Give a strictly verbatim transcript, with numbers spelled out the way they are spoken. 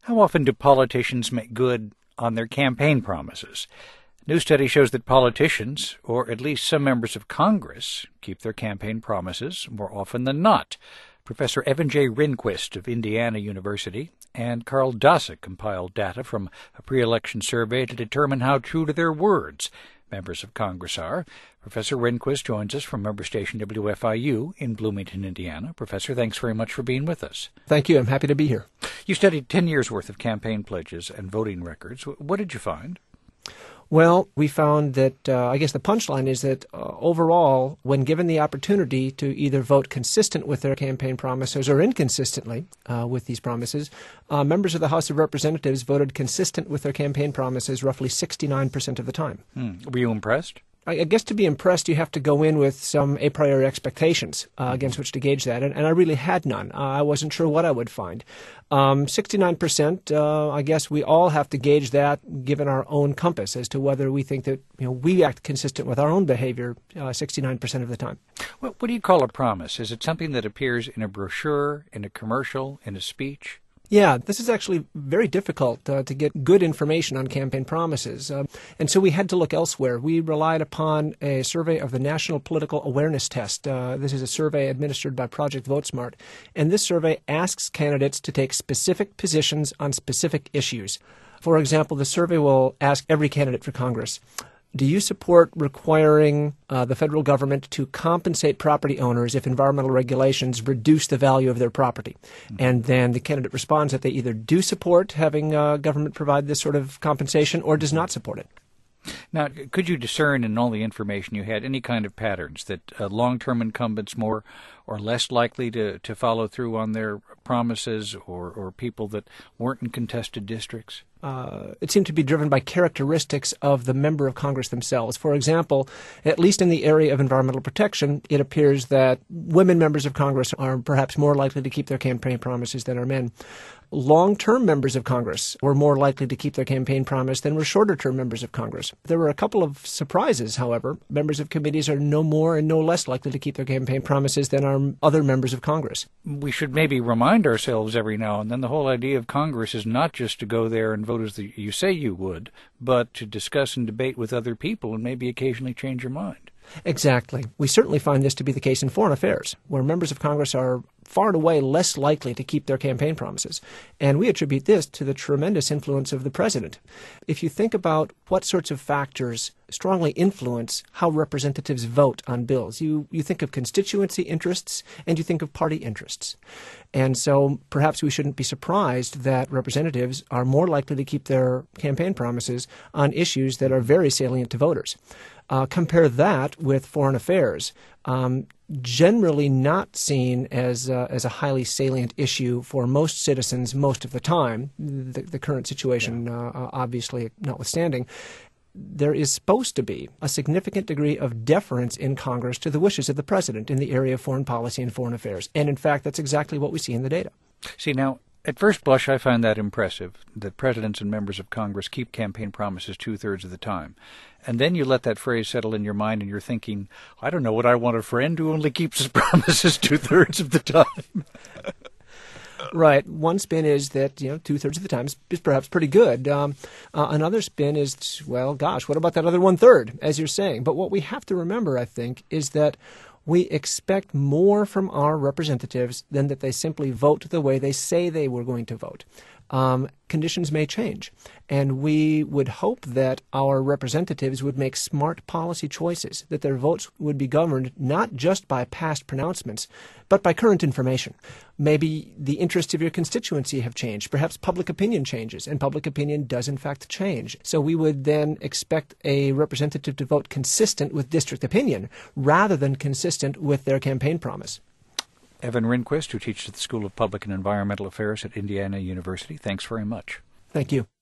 How often do politicians make good on their campaign promises? New study shows that politicians, or at least some members of Congress, keep their campaign promises more often than not. Professor Evan J. Rehnquist of Indiana University and Carl Daszak compiled data from a pre-election survey to determine how true to their words members of Congress are. Professor Rehnquist joins us from member station W F I U in Bloomington, Indiana. Professor, thanks very much for being with us. Thank you. I'm happy to be here. You studied ten years' worth of campaign pledges and voting records. What did you find? Well, we found that, uh, I guess the punchline is that uh, overall, when given the opportunity to either vote consistent with their campaign promises or inconsistently uh, with these promises, uh, members of the House of Representatives voted consistent with their campaign promises roughly sixty-nine percent of the time. Hmm. Were you impressed? I guess to be impressed, you have to go in with some a priori expectations uh, against which to gauge that, and, and I really had none. Uh, I wasn't sure what I would find. Um, sixty-nine percent, uh, I guess we all have to gauge that given our own compass as to whether we think that you know we act consistent with our own behavior uh, sixty-nine percent of the time. Well, what do you call a promise? Is it something that appears in a brochure, in a commercial, in a speech? Yeah, this is actually very difficult uh, to get good information on campaign promises. Uh, and so we had to look elsewhere. We relied upon a survey of the National Political Awareness Test. Uh, this is a survey administered by Project VoteSmart. And this survey asks candidates to take specific positions on specific issues. For example, the survey will ask every candidate for Congress, do you support requiring uh, the federal government to compensate property owners if environmental regulations reduce the value of their property? Mm-hmm. And then the candidate responds that they either do support having uh, government provide this sort of compensation or does not support it. Now, could you discern in all the information you had any kind of patterns that uh, long-term incumbents more or less likely to, to follow through on their promises or, or people that weren't in contested districts? Uh, it seemed to be driven by characteristics of the member of Congress themselves. For example, at least in the area of environmental protection, it appears that women members of Congress are perhaps more likely to keep their campaign promises than are men. Long-term members of Congress were more likely to keep their campaign promise than were shorter-term members of Congress. There were a couple of surprises, however. Members of committees are no more and no less likely to keep their campaign promises than are other members of Congress. We should maybe remind ourselves every now and then the whole idea of Congress is not just to go there and vote as the, you say you would, but to discuss and debate with other people and maybe occasionally change your mind. Exactly. We certainly find this to be the case in foreign affairs, where members of Congress are far and away less likely to keep their campaign promises. And we attribute this to the tremendous influence of the president. If you think about what sorts of factors strongly influence how representatives vote on bills, you, you think of constituency interests and you think of party interests. And so perhaps we shouldn't be surprised that representatives are more likely to keep their campaign promises on issues that are very salient to voters. Uh, compare that with foreign affairs, um, generally not seen as uh, as a highly salient issue for most citizens most of the time, the, the current situation uh, obviously notwithstanding. There is supposed to be a significant degree of deference in Congress to the wishes of the president in the area of foreign policy and foreign affairs. And in fact, that's exactly what we see in the data. See, now, at first blush, I find that impressive, that presidents and members of Congress keep campaign promises two-thirds of the time. And then you let that phrase settle in your mind and you're thinking, I don't know, would I want a friend who only keeps his promises two-thirds of the time? Right. One spin is that, you know, two-thirds of the time is, is perhaps pretty good. Um, uh, another spin is, well, gosh, what about that other one-third, as you're saying? But what we have to remember, I think, is that we expect more from our representatives than that they simply vote the way they say they were going to vote. Um, conditions may change, and we would hope that our representatives would make smart policy choices, that their votes would be governed not just by past pronouncements, but by current information. Maybe the interests of your constituency have changed. Perhaps public opinion changes, and public opinion does in fact change. So we would then expect a representative to vote consistent with district opinion rather than consistent with their campaign promise. Evan Rehnquist, who teaches at the School of Public and Environmental Affairs at Indiana University, thanks very much. Thank you.